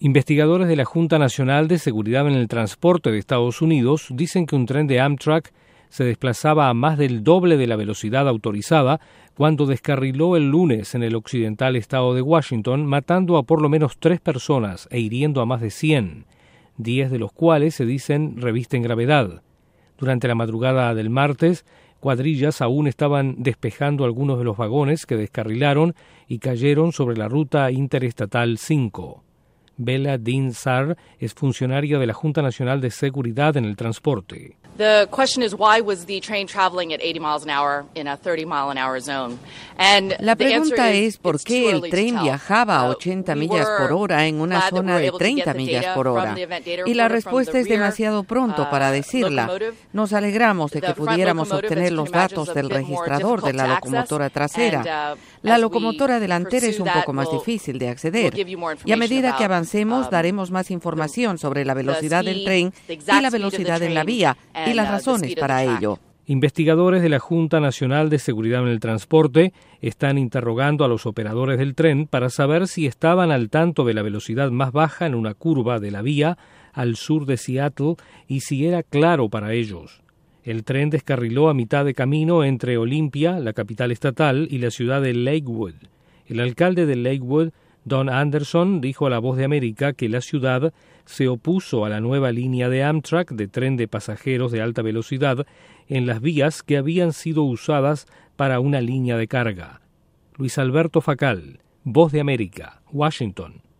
Investigadores de la Junta Nacional de Seguridad en el Transporte de Estados Unidos dicen que un tren de Amtrak se desplazaba a más del doble de la velocidad autorizada cuando descarriló el lunes en el occidental estado de Washington, matando a por lo menos 3 personas e hiriendo a más de 100, 10 de los cuales se dicen revisten gravedad. Durante la madrugada del martes, cuadrillas aún estaban despejando algunos de los vagones que descarrilaron y cayeron sobre la ruta interestatal 5. Bella Dean Sarr es funcionaria de la Junta Nacional de Seguridad en el Transporte. The question is, why was the train traveling at 80 miles an hour in a 30 mile an hour zone? And la pregunta es por qué el tren viajaba a 80 millas por hora en una zona de 30 millas por hora. Y la respuesta es demasiado pronto para decirla. Nos alegramos de que pudiéramos obtener los datos del registrador de la locomotora trasera. La locomotora delantera es un poco más difícil de acceder. Y a medida que avancemos, daremos más información sobre la velocidad del tren y la velocidad en la vía y las razones para ello. Investigadores de la Junta Nacional de Seguridad en el Transporte están interrogando a los operadores del tren para saber si estaban al tanto de la velocidad más baja en una curva de la vía al sur de Seattle y si era claro para ellos. El tren descarriló a mitad de camino entre Olympia, la capital estatal, y la ciudad de Lakewood. El alcalde de Lakewood, Don Anderson, dijo a La Voz de América que la ciudad se opuso a la nueva línea de Amtrak de tren de pasajeros de alta velocidad en las vías que habían sido usadas para una línea de carga. Luis Alberto Facal, Voz de América, Washington.